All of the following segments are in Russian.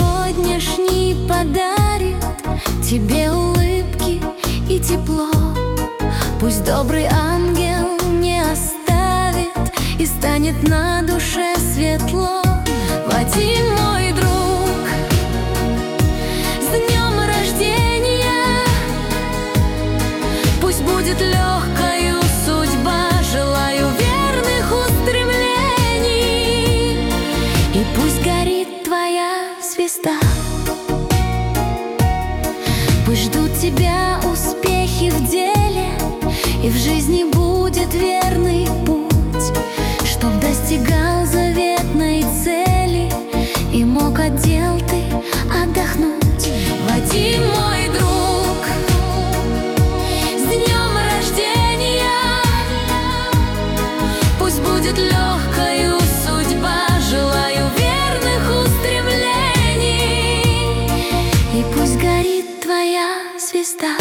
сегодняшний подарит тебе улыбки и тепло. Пусть добрый ангел не оставит, и станет на душе светло. Вадим, мой друг, с днем рождения! Пусть будет легкою судьба, желаю верных устремлений, и пусть горит твоя звезда. Пусть ждут тебя успехи в деле, и в жизни будет верный путь, чтоб достигал заветной цели, и мог от дел ты отдохнуть. Вадим, мой друг, с днем рождения! Пусть будет легкою судьба, желаю верных устремлений, и пусть горит твоя звезда.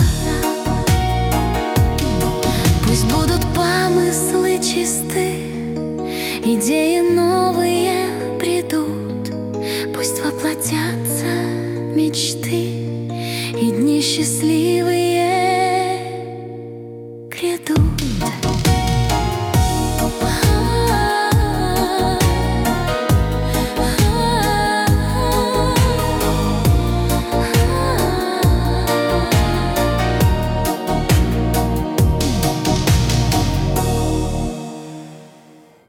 Пусть будут помыслы чисты, идеи новые придут, пусть воплотятся мечты, и дни счастливые